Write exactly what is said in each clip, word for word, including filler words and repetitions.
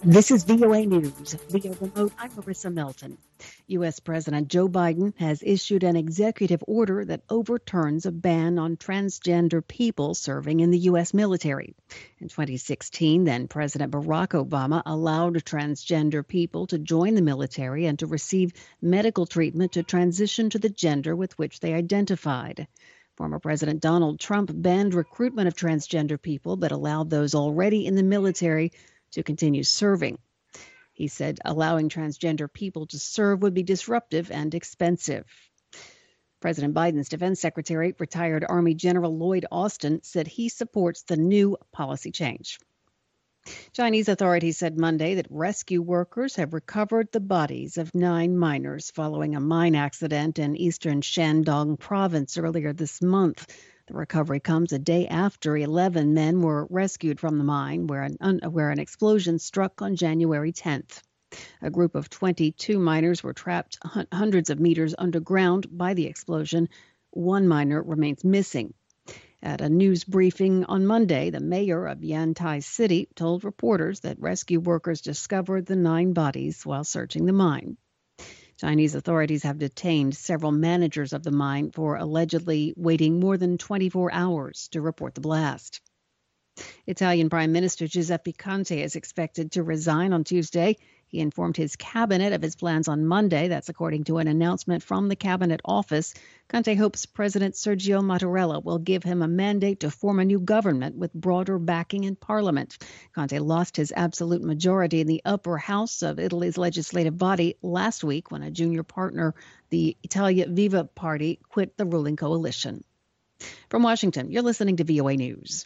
This is V O A News. Via remote, I'm Marissa Melton. U S. President Joe Biden has issued an executive order that overturns a ban on transgender people serving in the U S military. In twenty sixteen, then President Barack Obama allowed transgender people to join the military and to receive medical treatment to transition to the gender with which they identified. Former President Donald Trump banned recruitment of transgender people but allowed those already in the military to continue serving. He said allowing transgender people to serve would be disruptive and expensive. President Biden's defense secretary, retired Army General Lloyd Austin, said he supports the new policy change. Chinese authorities said Monday that rescue workers have recovered the bodies of nine miners following a mine accident in eastern Shandong province earlier this month. The recovery comes a day after eleven men were rescued from the mine where an, un, where an explosion struck on January tenth. A group of twenty-two miners were trapped hun- hundreds of meters underground by the explosion. One miner remains missing. At a news briefing on Monday, the mayor of Yantai City told reporters that rescue workers discovered the nine bodies while searching the mine. Chinese authorities have detained several managers of the mine for allegedly waiting more than twenty-four hours to report the blast. Italian Prime Minister Giuseppe Conte is expected to resign on Tuesday. He informed his cabinet of his plans on Monday. That's according to an announcement from the cabinet office. Conte hopes President Sergio Mattarella will give him a mandate to form a new government with broader backing in parliament. Conte lost his absolute majority in the upper house of Italy's legislative body last week when a junior partner, the Italia Viva party, quit the ruling coalition. From Washington, you're listening to V O A News.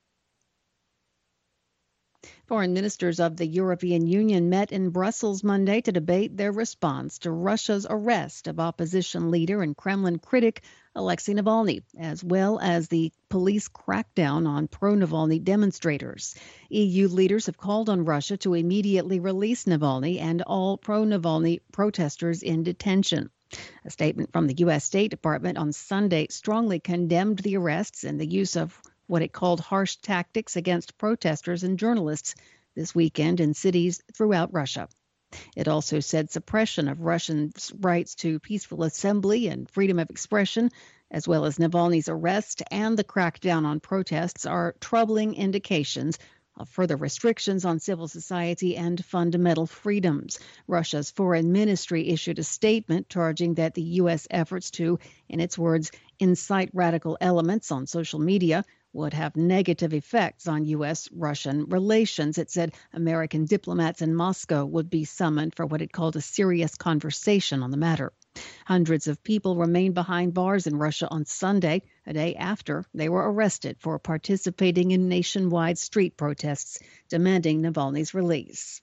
Foreign ministers of the European Union met in Brussels Monday to debate their response to Russia's arrest of opposition leader and Kremlin critic Alexei Navalny, as well as the police crackdown on pro-Navalny demonstrators. E U leaders have called on Russia to immediately release Navalny and all pro-Navalny protesters in detention. A statement from the U S. State Department on Sunday strongly condemned the arrests and the use of what it called harsh tactics against protesters and journalists this weekend in cities throughout Russia. It also said suppression of Russians' rights to peaceful assembly and freedom of expression, as well as Navalny's arrest and the crackdown on protests, are troubling indications of further restrictions on civil society and fundamental freedoms. Russia's foreign ministry issued a statement charging that the U S efforts to, in its words, incite radical elements on social media would have negative effects on U S Russian relations. It said American diplomats in Moscow would be summoned for what it called a serious conversation on the matter. Hundreds of people remained behind bars in Russia on Sunday, a day after they were arrested for participating in nationwide street protests demanding Navalny's release.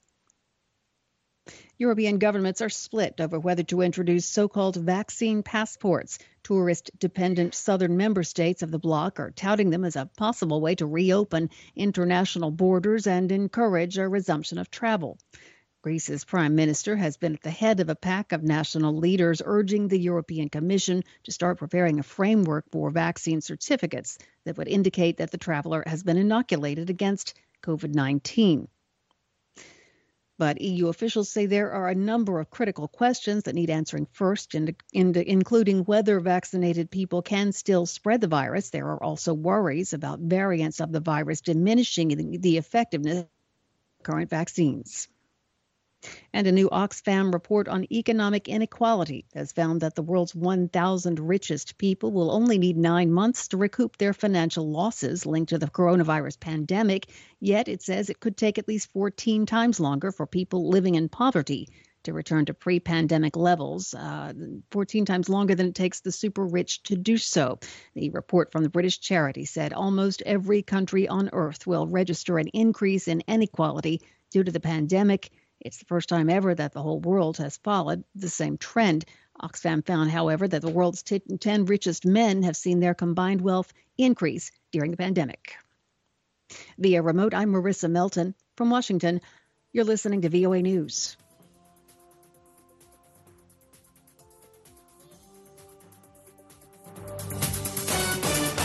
European governments are split over whether to introduce so-called vaccine passports. Tourist-dependent southern member states of the bloc are touting them as a possible way to reopen international borders and encourage a resumption of travel. Greece's prime minister has been at the head of a pack of national leaders urging the European Commission to start preparing a framework for vaccine certificates that would indicate that the traveler has been inoculated against COVID nineteen. But E U officials say there are a number of critical questions that need answering first, in, in, including whether vaccinated people can still spread the virus. There are also worries about variants of the virus diminishing the, the effectiveness of current vaccines. And a new Oxfam report on economic inequality has found that the world's one thousand richest people will only need nine months to recoup their financial losses linked to the coronavirus pandemic. Yet it says it could take at least fourteen times longer for people living in poverty to return to pre-pandemic levels, uh, fourteen times longer than it takes the super rich to do so. The report from the British charity said almost every country on earth will register an increase in inequality due to the pandemic. It's the first time ever that the whole world has followed the same trend. Oxfam found, however, that the world's t- ten richest men have seen their combined wealth increase during the pandemic. Via remote, I'm Marissa Melton. From Washington, you're listening to V O A News.